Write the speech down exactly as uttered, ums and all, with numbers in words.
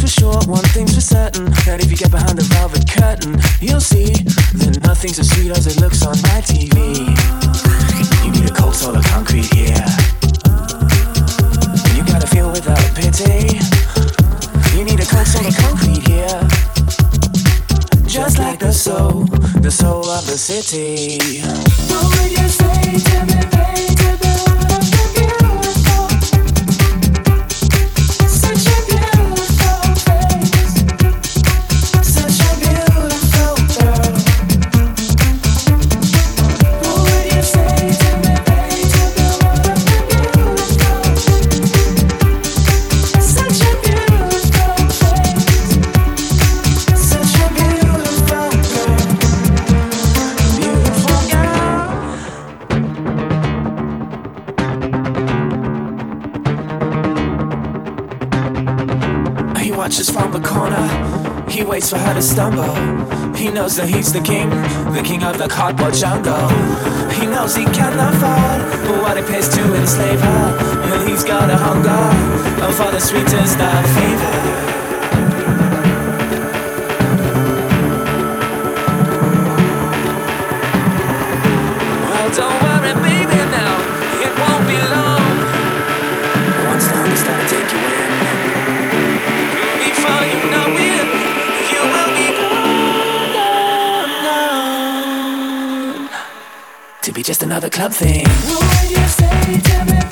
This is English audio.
for sure, one thing's for certain, that if you get behind the velvet curtain, you'll see that nothing's as sweet as it looks on my T V. You need a cold soul of concrete, yeah. You gotta feel without pity. You need a cold soul of concrete, yeah. Just like the soul, the soul of the city. What would you say to me, baby, to be beautiful? Such a beautiful face, such a beautiful girl. What would you say to me, baby, to be beautiful? Such a beautiful face, such a beautiful girl, beautiful girl. He watches from the corner, he waits for her to stumble. He knows that he's the king, the king of the cardboard jungle. He knows he cannot fall, but what it pays to enslave her. And he's got a hunger for the sweetest of favor. Well, don't worry, baby, now it won't be long. Once the hunger's started to take you in, before you know it, you will be gone, gone, to be just another club thing. What would you say to me?